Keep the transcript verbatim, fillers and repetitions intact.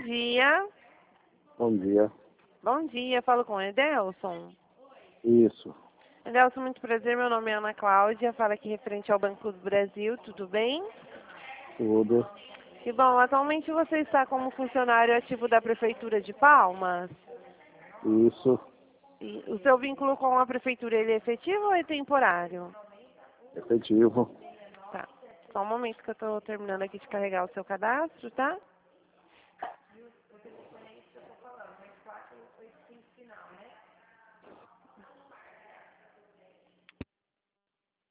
dia. Bom dia. Bom dia, falo com o Edelson. Isso. Edelson, muito prazer, meu nome é Ana Cláudia, falo aqui referente ao Banco do Brasil, tudo bem? Tudo. E bom, atualmente você está como funcionário ativo da Prefeitura de Palmas? Isso. E o seu vínculo com a Prefeitura, ele é efetivo ou é temporário? Efetivo. Tá, só um momento que eu estou terminando aqui de carregar o seu cadastro, tá?